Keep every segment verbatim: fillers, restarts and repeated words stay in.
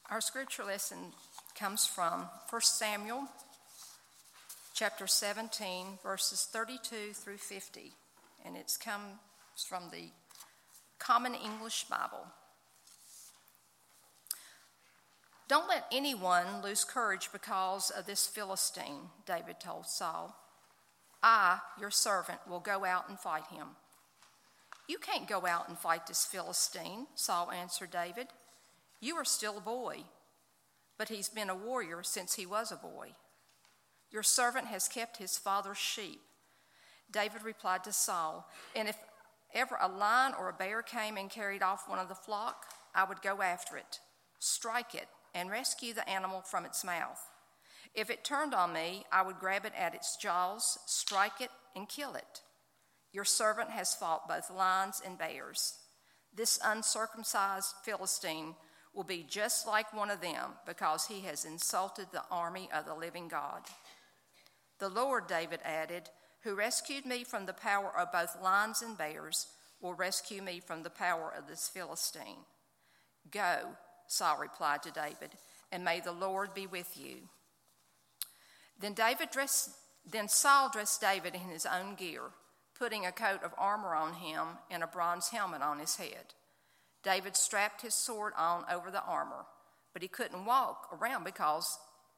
Our scripture lesson comes from First Samuel chapter seventeen, verses thirty-two through fifty, and it comes from the Common English Bible. Don't let anyone lose courage because of this Philistine, David told Saul. I, your servant, will go out and fight him. You can't go out and fight this Philistine, Saul answered David. You are still a boy, but he's been a warrior since he was a boy. Your servant has kept his father's sheep. David replied to Saul, and if ever a lion or a bear came and carried off one of the flock, I would go after it, strike it, and rescue the animal from its mouth. If it turned on me, I would grab it at its jaws, strike it, and kill it. Your servant has fought both lions and bears. This uncircumcised Philistine will be just like one of them because he has insulted the army of the living God. The Lord, David added, who rescued me from the power of both lions and bears, will rescue me from the power of this Philistine. Go, Saul replied to David, and may the Lord be with you. Then David dressed, then Saul dressed David in his own gear, putting a coat of armor on him and a bronze helmet on his head. David strapped his sword on over the armor, but he couldn't walk around because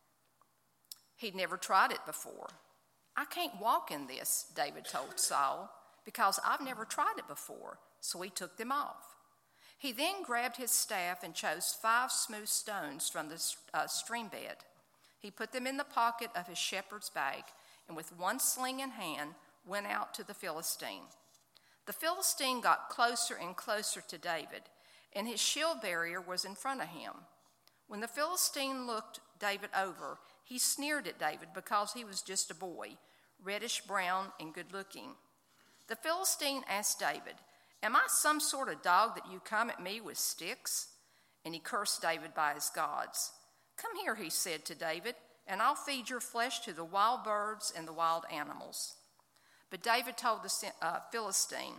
he'd never tried it before. I can't walk in this, David told Saul, because I've never tried it before, so he took them off. He then grabbed his staff and chose five smooth stones from the uh, stream bed. He put them in the pocket of his shepherd's bag, and with one sling in hand, went out to the Philistine. The Philistine got closer and closer to David, and his shield bearer was in front of him. When the Philistine looked David over, he sneered at David because he was just a boy, reddish-brown and good-looking. The Philistine asked David, "Am I some sort of dog that you come at me with sticks?" And he cursed David by his gods. "Come here," he said to David, "and I'll feed your flesh to the wild birds and the wild animals." But David told the uh, Philistine,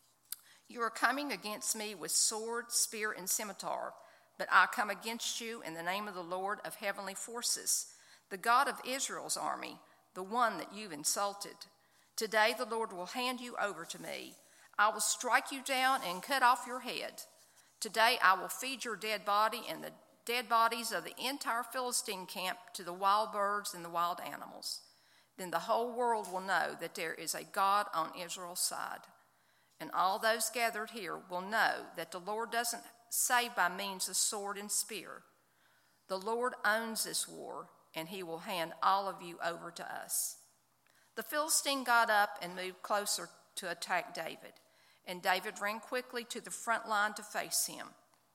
"You are coming against me with sword, spear, and scimitar, but I come against you in the name of the Lord of heavenly forces, the God of Israel's army, the one that you've insulted. Today the Lord will hand you over to me. I will strike you down and cut off your head. Today I will feed your dead body and the dead bodies of the entire Philistine camp to the wild birds and the wild animals. Then the whole world will know that there is a God on Israel's side. And all those gathered here will know that the Lord doesn't save by means of sword and spear. The Lord owns this war, and he will hand all of you over to us." The Philistine got up and moved closer to attack David, and David ran quickly to the front line to face him.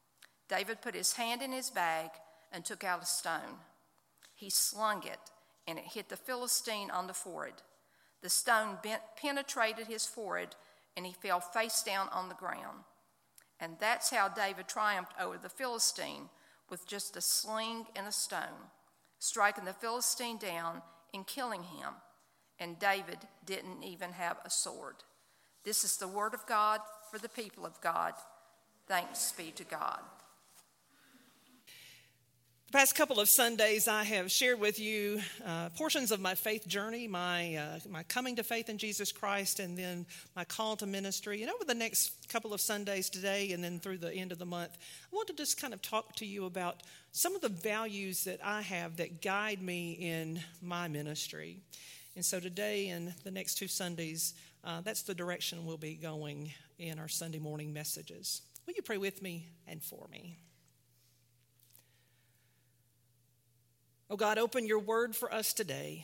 David put his hand in his bag and took out a stone. He slung it, and it hit the Philistine on the forehead. The stone bent, penetrated his forehead, and he fell face down on the ground. And that's how David triumphed over the Philistine, with just a sling and a stone, striking the Philistine down and killing him. And David didn't even have a sword. This is the word of God for the people of God. Thanks be to God. The past couple of Sundays, I have shared with you uh, portions of my faith journey, my uh, my coming to faith in Jesus Christ, and then my call to ministry. And over the next couple of Sundays today and then through the end of the month, I want to just kind of talk to you about some of the values that I have that guide me in my ministry. And so today and the next two Sundays, uh, that's the direction we'll be going in our Sunday morning messages. Will you pray with me and for me? Oh God, open your word for us today.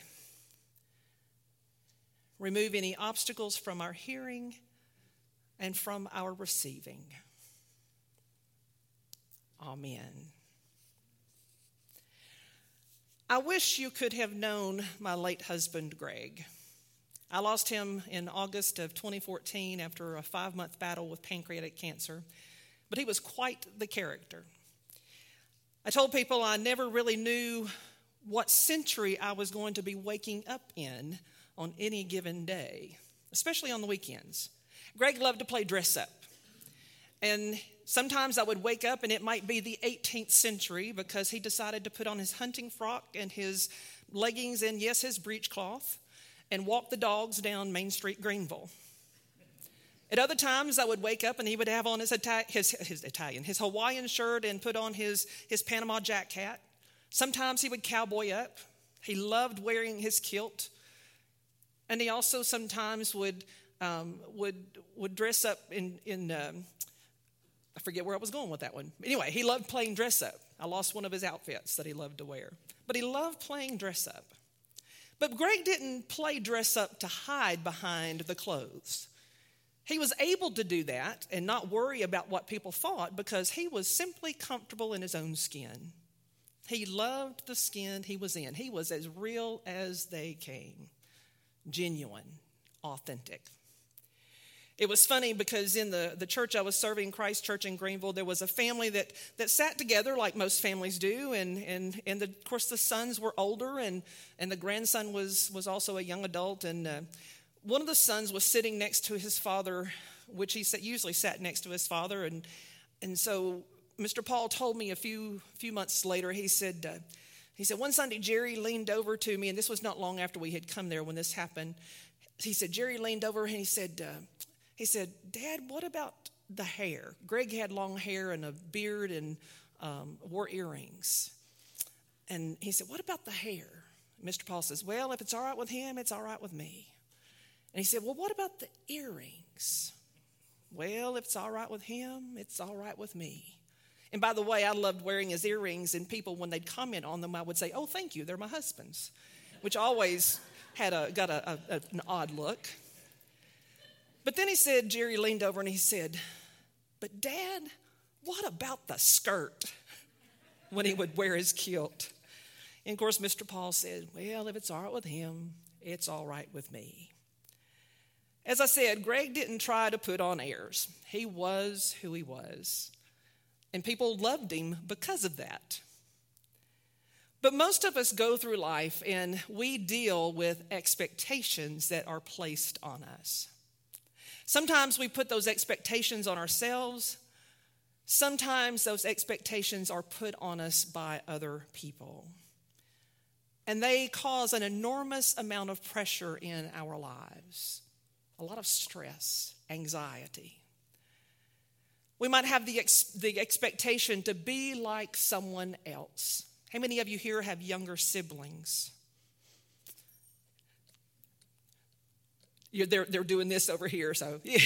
Remove any obstacles from our hearing and from our receiving. Amen. I wish you could have known my late husband, Greg. I lost him in August of twenty fourteen after a five-month battle with pancreatic cancer, but he was quite the character. I told people I never really knew what century I was going to be waking up in on any given day, especially on the weekends. Greg loved to play dress up. And sometimes I would wake up and it might be the eighteenth century because he decided to put on his hunting frock and his leggings and, yes, his breechcloth and walk the dogs down Main Street, Greenville. At other times, I would wake up and he would have on his, Ita- his, his Italian, his Hawaiian shirt and put on his, his Panama Jack hat. Sometimes he would cowboy up. He loved wearing his kilt. And he also sometimes would um, would would dress up in, in um, I forget where I was going with that one. Anyway, he loved playing dress up. I lost one of his outfits that he loved to wear. But he loved playing dress up. But Greg didn't play dress up to hide behind the clothes. He was able to do that and not worry about what people thought because he was simply comfortable in his own skin. He loved the skin he was in. He was as real as they came, genuine, authentic. It was funny because in the, the church I was serving, Christ Church in Greenville, there was a family that, that sat together like most families do. And, and, and the, of course, the sons were older and, and the grandson was, was also a young adult. And uh, one of the sons was sitting next to his father, which he usually sat next to his father. And, and so Mister Paul told me a few few months later, he said, uh, he said, one Sunday Jerry leaned over to me, and this was not long after we had come there when this happened. He said, Jerry leaned over and he said, uh, he said, Dad, what about the hair? Greg had long hair and a beard and um, wore earrings. And he said, what about the hair? Mister Paul says, well, if it's all right with him, it's all right with me. And he said, well, what about the earrings? Well, if it's all right with him, it's all right with me. And by the way, I loved wearing his earrings, and people, when they'd comment on them, I would say, oh, thank you, they're my husband's, which always had a got a, a, an odd look. But then he said, Jerry leaned over and he said, but Dad, what about the skirt? When he would wear his kilt. And of course, Mister Paul said, well, if it's all right with him, it's all right with me. As I said, Greg didn't try to put on airs. He was who he was. And people loved him because of that. But most of us go through life and we deal with expectations that are placed on us. Sometimes we put those expectations on ourselves. Sometimes those expectations are put on us by other people. And they cause an enormous amount of pressure in our lives. A lot of stress, anxiety. We might have the ex- the expectation to be like someone else. How many of you here have younger siblings? You're, they're, they're doing this over here, so. Yeah.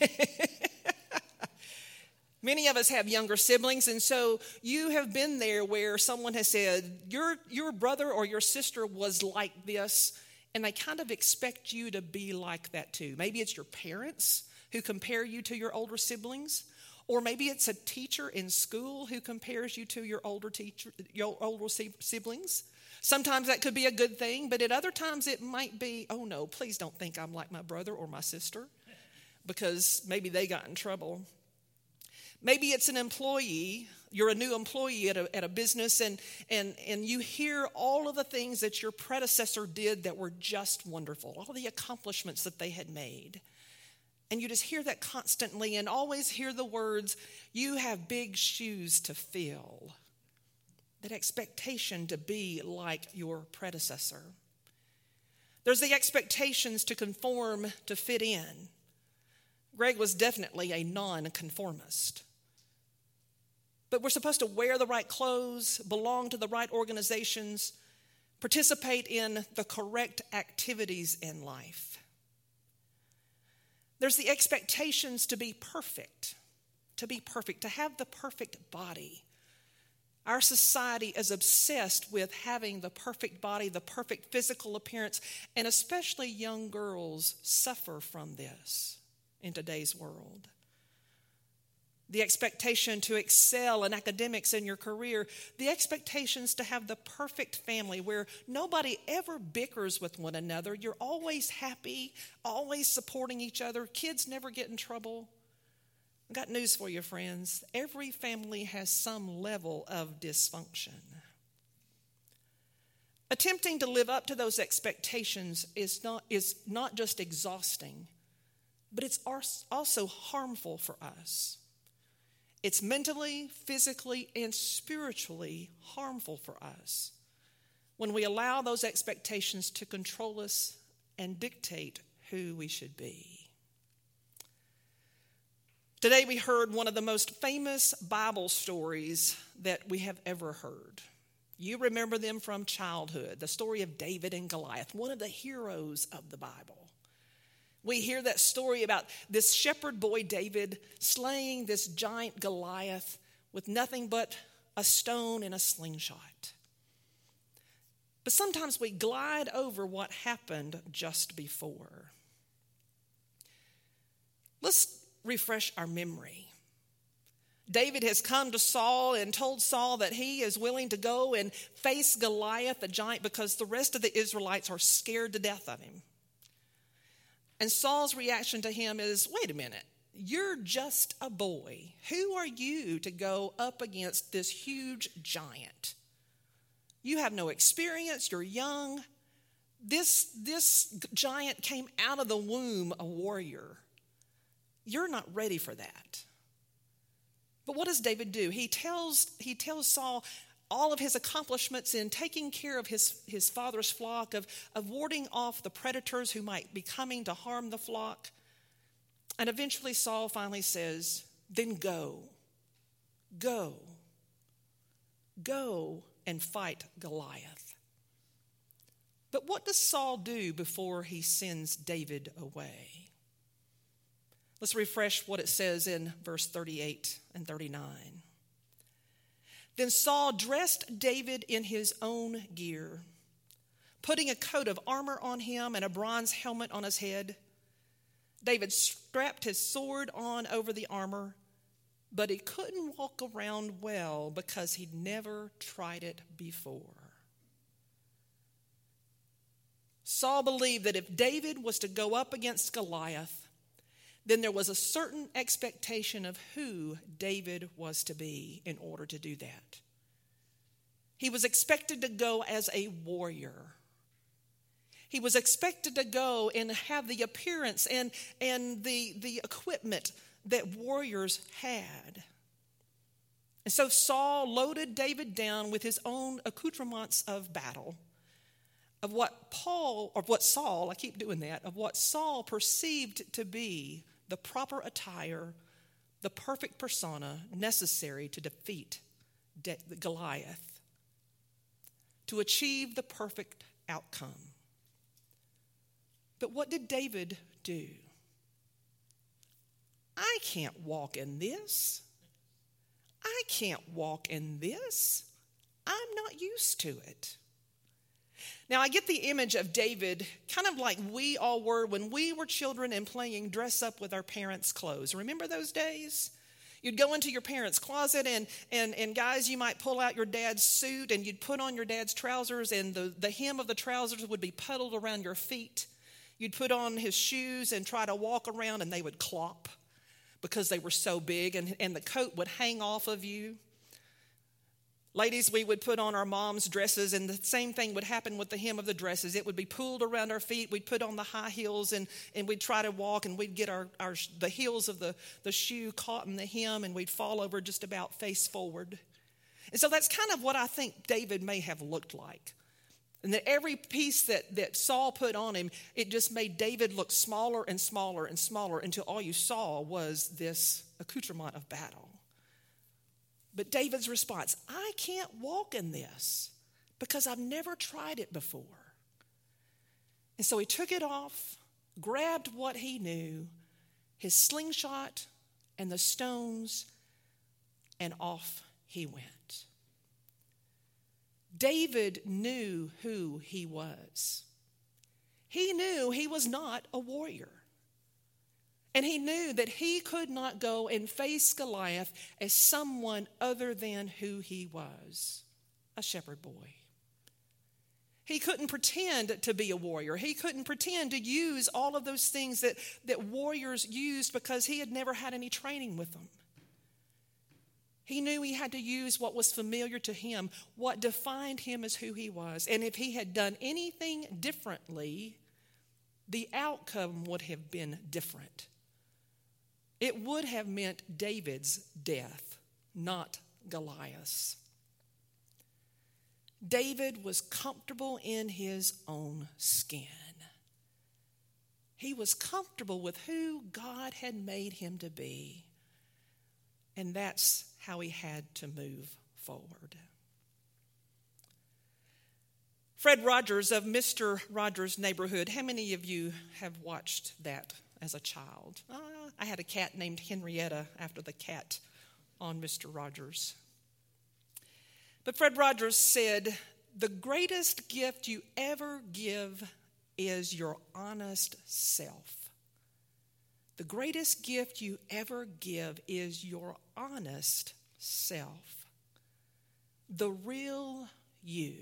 Many of us have younger siblings, and so you have been there where someone has said, your, your brother or your sister was like this, and they kind of expect you to be like that too. Maybe it's your parents who compare you to your older siblings, or maybe it's a teacher in school who compares you to your older teacher, your older siblings. Sometimes that could be a good thing, but at other times it might be, oh no, please don't think I'm like my brother or my sister, because maybe they got in trouble. Maybe it's an employee. You're a new employee at a, at a business, and, and, and you hear all of the things that your predecessor did that were just wonderful, all of the accomplishments that they had made. And you just hear that constantly and always hear the words, you have big shoes to fill. That expectation to be like your predecessor. There's the expectations to conform, to fit in. Greg was definitely a non-conformist. But we're supposed to wear the right clothes, belong to the right organizations, participate in the correct activities in life. There's the expectations to be perfect, to be perfect, to have the perfect body. Our society is obsessed with having the perfect body, the perfect physical appearance, and especially young girls suffer from this in today's world. The expectation to excel in academics in your career, the expectations to have the perfect family where nobody ever bickers with one another. You're always happy, always supporting each other. Kids never get in trouble. I've got news for you, friends. Every family has some level of dysfunction. Attempting to live up to those expectations is not, is not just exhausting, but it's also harmful for us. It's mentally, physically, and spiritually harmful for us when we allow those expectations to control us and dictate who we should be. Today we heard one of the most famous Bible stories that we have ever heard. You remember them from childhood, the story of David and Goliath, one of the heroes of the Bible. We hear that story about this shepherd boy David slaying this giant Goliath with nothing but a stone and a slingshot. But sometimes we glide over what happened just before. Let's refresh our memory. David has come to Saul and told Saul that he is willing to go and face Goliath, the giant, because the rest of the Israelites are scared to death of him. And Saul's reaction to him is, wait a minute, you're just a boy. Who are you to go up against this huge giant? You have no experience, you're young. This, this giant came out of the womb a warrior. You're not ready for that. But what does David do? He tells, he tells Saul all of his accomplishments in taking care of his, his father's flock, of, of warding off the predators who might be coming to harm the flock. And eventually Saul finally says, then go, go, go and fight Goliath. But what does Saul do before he sends David away? Let's refresh what it says in verse thirty-eight and thirty-nine. Then Saul dressed David in his own gear, putting a coat of armor on him and a bronze helmet on his head. David strapped his sword on over the armor, but he couldn't walk around well because he'd never tried it before. Saul believed that if David was to go up against Goliath, then there was a certain expectation of who David was to be in order to do that. He was expected to go as a warrior. He was expected to go and have the appearance and, and the, the equipment that warriors had. And so Saul loaded David down with his own accoutrements of battle, of what Paul, or what Saul, I keep doing that, of what Saul perceived to be the proper attire, the perfect persona necessary to defeat De- Goliath, to achieve the perfect outcome. But what did David do? I can't walk in this. I can't walk in this. I'm not used to it. Now, I get the image of David kind of like we all were when we were children and playing dress up with our parents' clothes. Remember those days? You'd go into your parents' closet and, and, and guys, you might pull out your dad's suit and you'd put on your dad's trousers, and the, the hem of the trousers would be puddled around your feet. You'd put on his shoes and try to walk around, and they would clop because they were so big, and, and the coat would hang off of you. Ladies, we would put on our mom's dresses, and the same thing would happen with the hem of the dresses. It would be pulled around our feet. We'd put on the high heels, and, and we'd try to walk, and we'd get our, our the heels of the, the shoe caught in the hem, and we'd fall over just about face forward. And so that's kind of what I think David may have looked like. And that every piece that, that Saul put on him, it just made David look smaller and smaller and smaller until all you saw was this accoutrement of battle. But David's response, I can't walk in this because I've never tried it before. And so he took it off, grabbed what he knew, his slingshot and the stones, and off he went. David knew who he was. He knew he was not a warrior. And he knew that he could not go and face Goliath as someone other than who he was, a shepherd boy. He couldn't pretend to be a warrior. He couldn't pretend to use all of those things that, that warriors used because he had never had any training with them. He knew he had to use what was familiar to him, what defined him as who he was. And if he had done anything differently, the outcome would have been different. it would have meant David's death, not Goliath's. David was comfortable in his own skin. He was comfortable with who God had made him to be. And that's how he had to move forward. Fred Rogers of Mister Rogers' Neighborhood. How many of you have watched that as a child? Uh, I had a cat named Henrietta after the cat on Mister Rogers. But Fred Rogers said, the greatest gift you ever give is your honest self. The greatest gift you ever give is your honest self. The real you.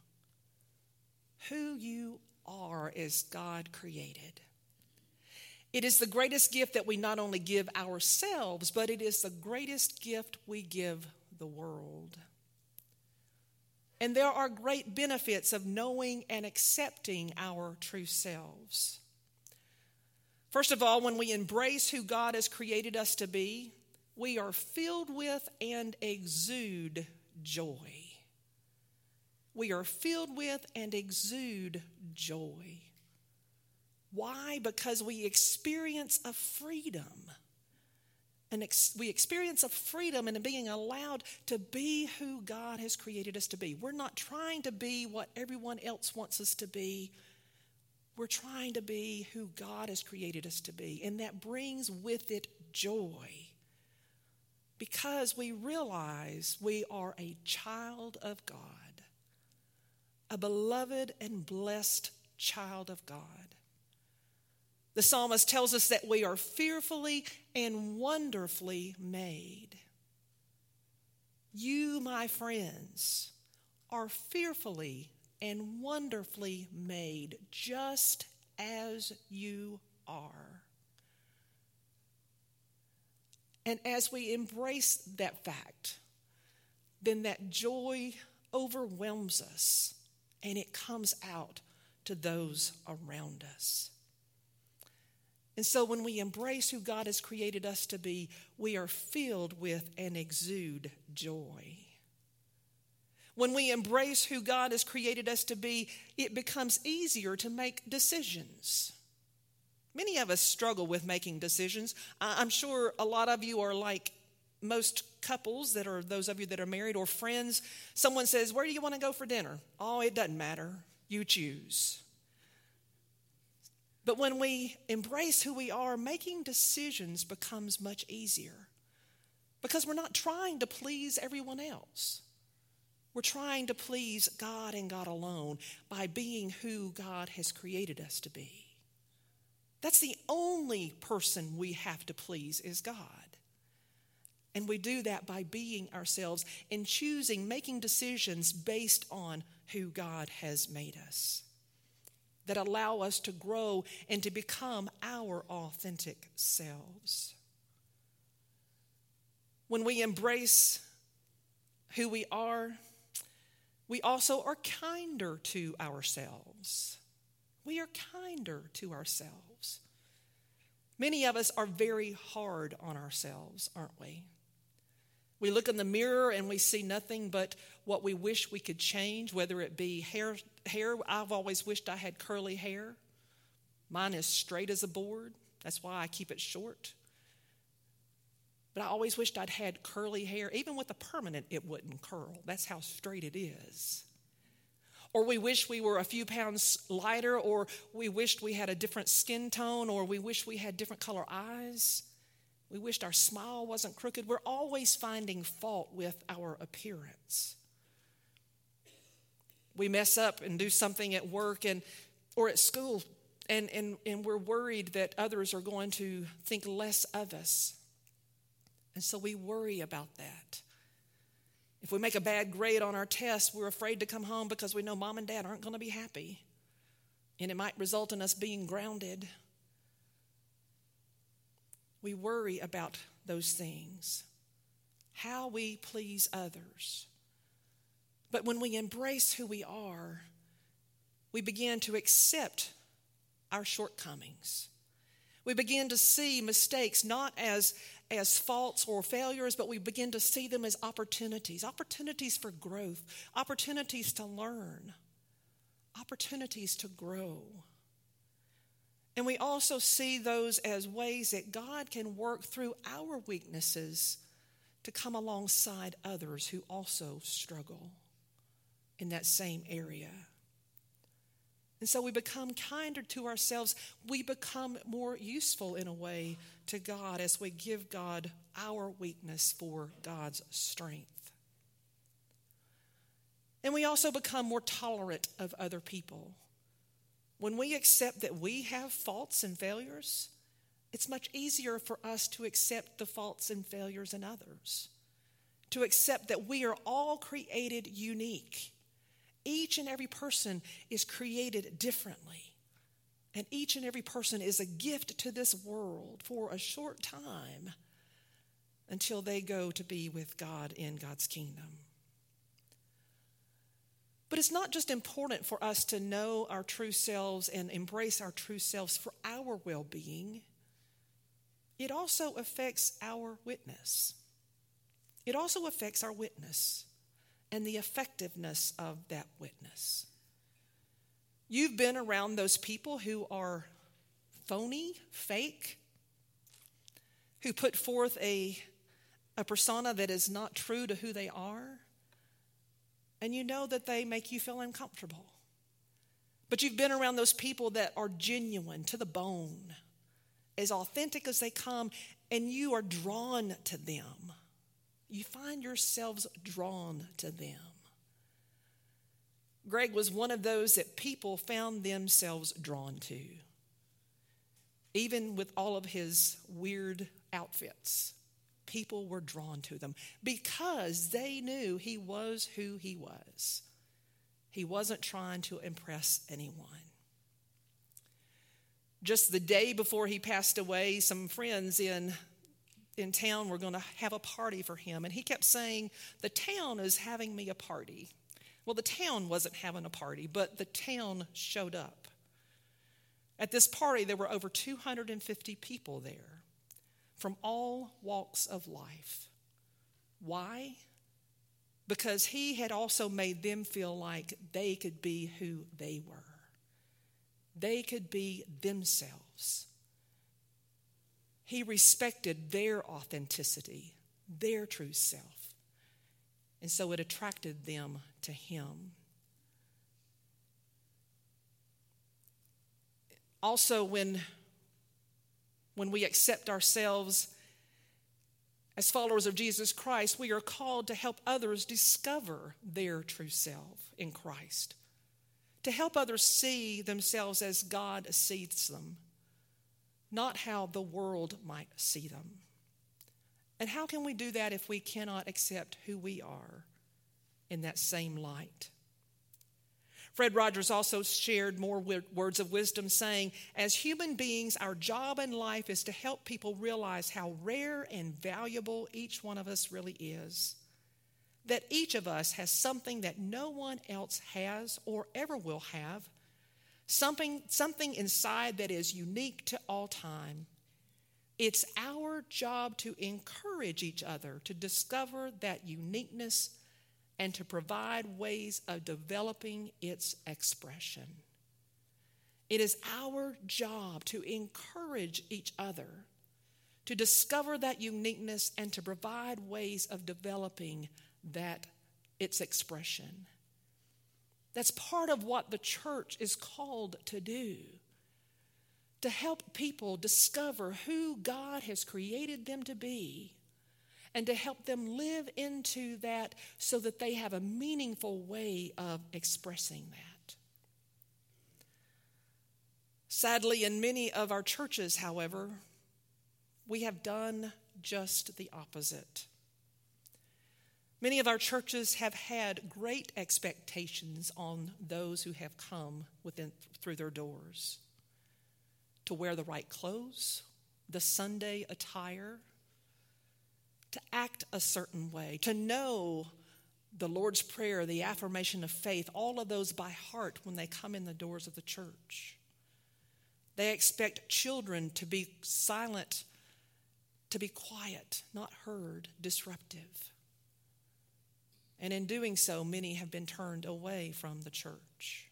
Who you are as God created. It is the greatest gift that we not only give ourselves, but it is the greatest gift we give the world. And there are great benefits of knowing and accepting our true selves. First of all, when we embrace who God has created us to be, we are filled with and exude joy. We are filled with and exude joy. Why? Because we experience a freedom. And ex- we experience a freedom in being allowed to be who God has created us to be. We're not trying to be what everyone else wants us to be. We're trying to be who God has created us to be. And that brings with it joy. Because we realize we are a child of God. A beloved and blessed child of God. The psalmist tells us that we are fearfully and wonderfully made. You, my friends, are fearfully and wonderfully made just as you are. And as we embrace that fact, then that joy overwhelms us and it comes out to those around us. And so when we embrace who God has created us to be, we are filled with and exude joy. When we embrace who God has created us to be, it becomes easier to make decisions. Many of us struggle with making decisions. I'm sure a lot of you are like most couples that are those of you that are married or friends. Someone says, where do you want to go for dinner? Oh, it doesn't matter. You choose. But when we embrace who we are, making decisions becomes much easier because we're not trying to please everyone else. We're trying to please God and God alone by being who God has created us to be. That's the only person we have to please is God. And we do that by being ourselves and choosing, making decisions based on who God has made us, that allow us to grow and to become our authentic selves. When we embrace who we are, we also are kinder to ourselves. We are kinder to ourselves. Many of us are very hard on ourselves, aren't we? We look in the mirror and we see nothing but what we wish we could change, whether it be hair. Hair, I've always wished I had curly hair. Mine is straight as a board. That's why I keep it short. But I always wished I'd had curly hair. Even with a permanent, it wouldn't curl. That's how straight it is. Or we wish we were a few pounds lighter, or we wished we had a different skin tone, or we wish we had different color eyes. We wished our smile wasn't crooked. We're always finding fault with our appearance. We mess up and do something at work and or at school, and, and, and we're worried that others are going to think less of us. And so we worry about that. If we make a bad grade on our test, we're afraid to come home because we know mom and dad aren't going to be happy. And it might result in us being grounded. We worry about those things, how we please others. But when we embrace who we are, we begin to accept our shortcomings. We begin to see mistakes not as, as faults or failures, but we begin to see them as opportunities, opportunities for growth, opportunities to learn, opportunities to grow. And we also see those as ways that God can work through our weaknesses to come alongside others who also struggle in that same area. And so we become kinder to ourselves. We become more useful in a way to God as we give God our weakness for God's strength. And we also become more tolerant of other people. When we accept that we have faults and failures, it's much easier for us to accept the faults and failures in others, to accept that we are all created unique. Each and every person is created differently, and each and every person is a gift to this world for a short time until they go to be with God in God's kingdom. But it's not just important for us to know our true selves and embrace our true selves for our well-being. It also affects our witness. It also affects our witness and the effectiveness of that witness. You've been around those people who are phony, fake, who put forth a, a persona that is not true to who they are. And you know that they make you feel uncomfortable. But you've been around those people that are genuine to the bone, as authentic as they come, and you are drawn to them. You find yourselves drawn to them. Greg was one of those that people found themselves drawn to, even with all of his weird outfits. People were drawn to them because they knew he was who he was. He wasn't trying to impress anyone. Just the day before he passed away, some friends in, in town were going to have a party for him. And he kept saying, the town is having me a party. Well, the town wasn't having a party, but the town showed up. At this party, there were over two hundred fifty people there, from all walks of life. Why? Because he had also made them feel like they could be who they were. They could be themselves. He respected their authenticity, their true self. And so it attracted them to him. Also, when When we accept ourselves as followers of Jesus Christ, we are called to help others discover their true self in Christ, to help others see themselves as God sees them, not how the world might see them. And how can we do that if we cannot accept who we are in that same light? Fred Rogers also shared more words of wisdom, saying, as human beings, our job in life is to help people realize how rare and valuable each one of us really is. That each of us has something that no one else has or ever will have, something, something inside that is unique to all time. It's our job to encourage each other to discover that uniqueness and to provide ways of developing its expression. It is our job to encourage each other to discover that uniqueness and to provide ways of developing that its expression. That's part of what the church is called to do, to help people discover who God has created them to be, and to help them live into that so that they have a meaningful way of expressing that. Sadly, in many of our churches, however, we have done just the opposite. Many of our churches have had great expectations on those who have come within through their doors to wear the right clothes, the Sunday attire, to act a certain way, to know the Lord's Prayer, the affirmation of faith, all of those by heart when they come in the doors of the church. They expect children to be silent, to be quiet, not heard, disruptive. And in doing so, many have been turned away from the church.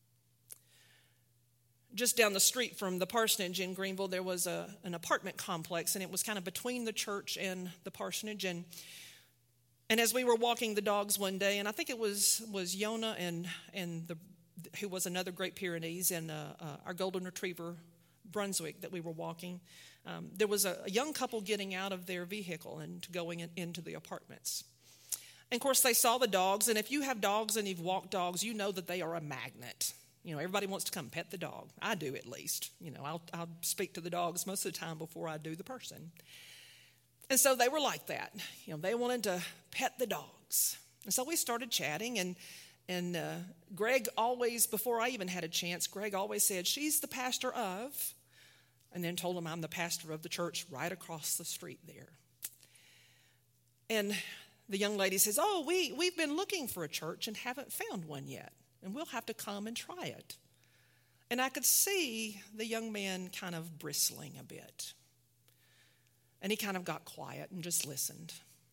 Just down the street from the parsonage in Greenville, there was a, an apartment complex, and it was kind of between the church and the parsonage. And and as we were walking the dogs one day, and I think it was was Yona and and the who was another Great Pyrenees and uh, uh, our golden retriever Brunswick that we were walking, um, there was a, a young couple getting out of their vehicle and going in, into the apartments. And of course, they saw the dogs, and if you have dogs and you've walked dogs, you know that they are a magnet. You know, everybody wants to come pet the dog. I do, at least. You know, I'll, I'll speak to the dogs most of the time before I do the person. And so they were like that. You know, they wanted to pet the dogs. And so we started chatting, and and uh, Greg always, before I even had a chance, Greg always said, "She's the pastor of," and then told him I'm the pastor of the church right across the street there. And the young lady says, "Oh, we, we've been looking for a church and haven't found one yet. And we'll have to come and try it." And I could see the young man kind of bristling a bit. And he kind of got quiet and just listened.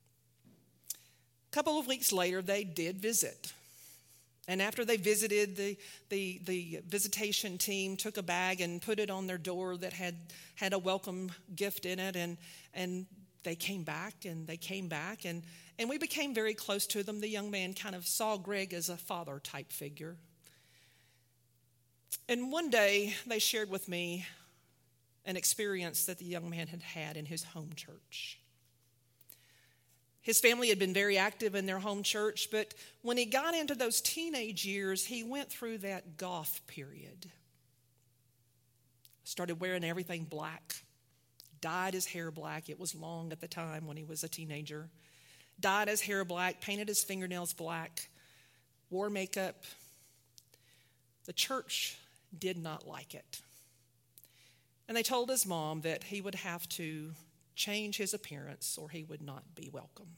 A couple of weeks later, they did visit. And after they visited, the, the, the visitation team took a bag and put it on their door that had, had a welcome gift in it. And, and they came back and they came back. And And we became very close to them. The young man kind of saw Greg as a father-type figure. And one day, they shared with me an experience that the young man had had in his home church. His family had been very active in their home church, but when he got into those teenage years, he went through that goth period. Started wearing everything black. Dyed his hair black. It was long at the time when he was a teenager. Dyed his hair black, painted his fingernails black, wore makeup. The church did not like it. And they told his mom that he would have to change his appearance or he would not be welcome.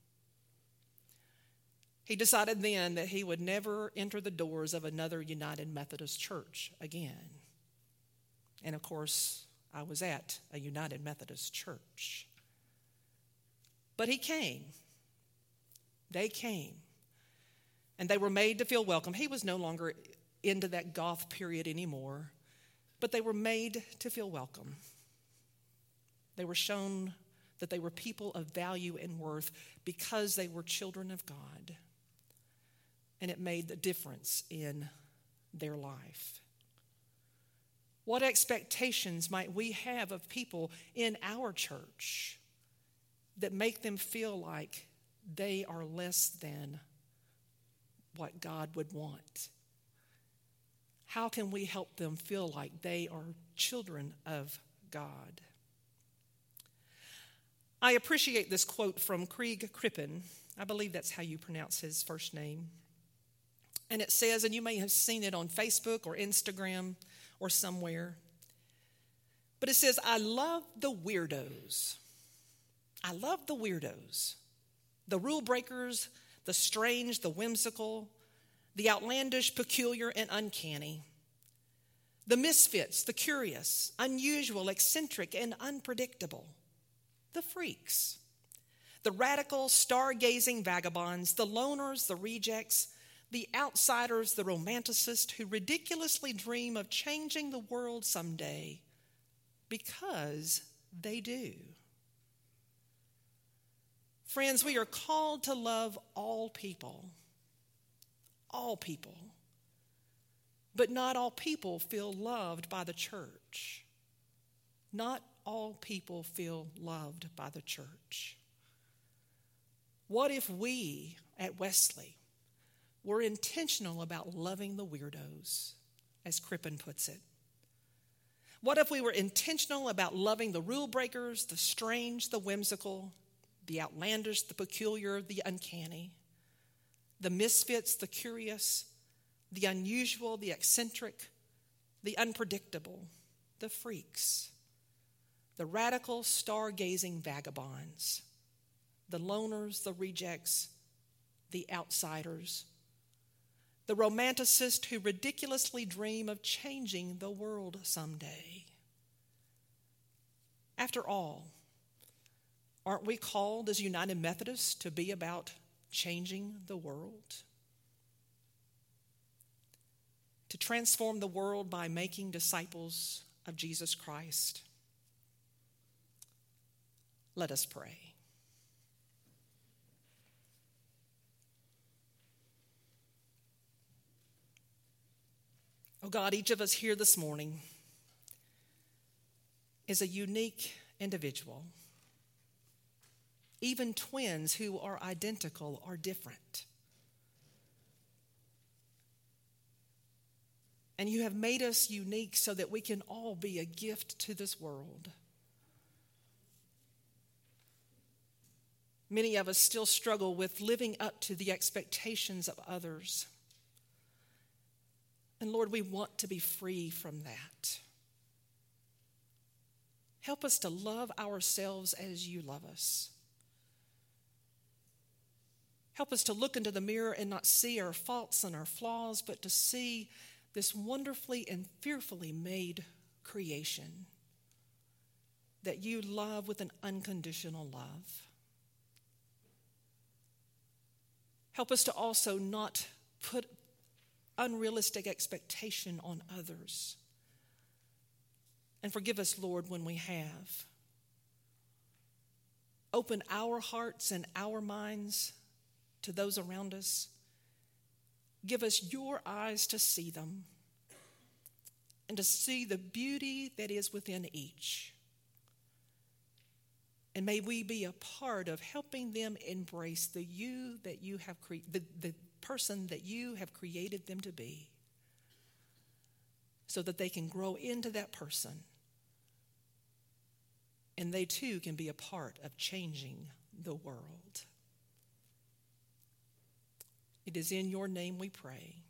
He decided then that he would never enter the doors of another United Methodist church again. And of course, I was at a United Methodist church. But he came. They came, and they were made to feel welcome. He was no longer into that goth period anymore, but they were made to feel welcome. They were shown that they were people of value and worth because they were children of God, and it made the difference in their life. What expectations might we have of people in our church that make them feel like they are less than what God would want? How can we help them feel like they are children of God? I appreciate this quote from Craig Crippen. I believe that's how you pronounce his first name. And it says, and you may have seen it on Facebook or Instagram or somewhere, but it says, "I love the weirdos. I love the weirdos. The rule breakers, the strange, the whimsical, the outlandish, peculiar, and uncanny. The misfits, the curious, unusual, eccentric, and unpredictable. The freaks. The radical, stargazing vagabonds, the loners, the rejects, the outsiders, the romanticists who ridiculously dream of changing the world someday because they do." Friends, we are called to love all people. All people. But not all people feel loved by the church. Not all people feel loved by the church. What if we at Wesley were intentional about loving the weirdos, as Crippen puts it? What if we were intentional about loving the rule breakers, the strange, the whimsical, the outlandish, the peculiar, the uncanny, the misfits, the curious, the unusual, the eccentric, the unpredictable, the freaks, the radical, stargazing vagabonds, the loners, the rejects, the outsiders, the romanticists who ridiculously dream of changing the world someday. After all, aren't we called as United Methodists to be about changing the world? To transform the world by making disciples of Jesus Christ? Let us pray. Oh God, each of us here this morning is a unique individual. Even twins who are identical are different. And you have made us unique so that we can all be a gift to this world. Many of us still struggle with living up to the expectations of others. And Lord, we want to be free from that. Help us to love ourselves as you love us. Help us to look into the mirror and not see our faults and our flaws, but to see this wonderfully and fearfully made creation that you love with an unconditional love. Help us to also not put unrealistic expectation on others. And forgive us, Lord, when we have. Open our hearts and our minds to those around us. Give us your eyes to see them and to see the beauty that is within each. And may we be a part of helping them embrace the you that you have created, the, the person that you have created them to be, so that they can grow into that person and they too can be a part of changing the world. It is in your name we pray.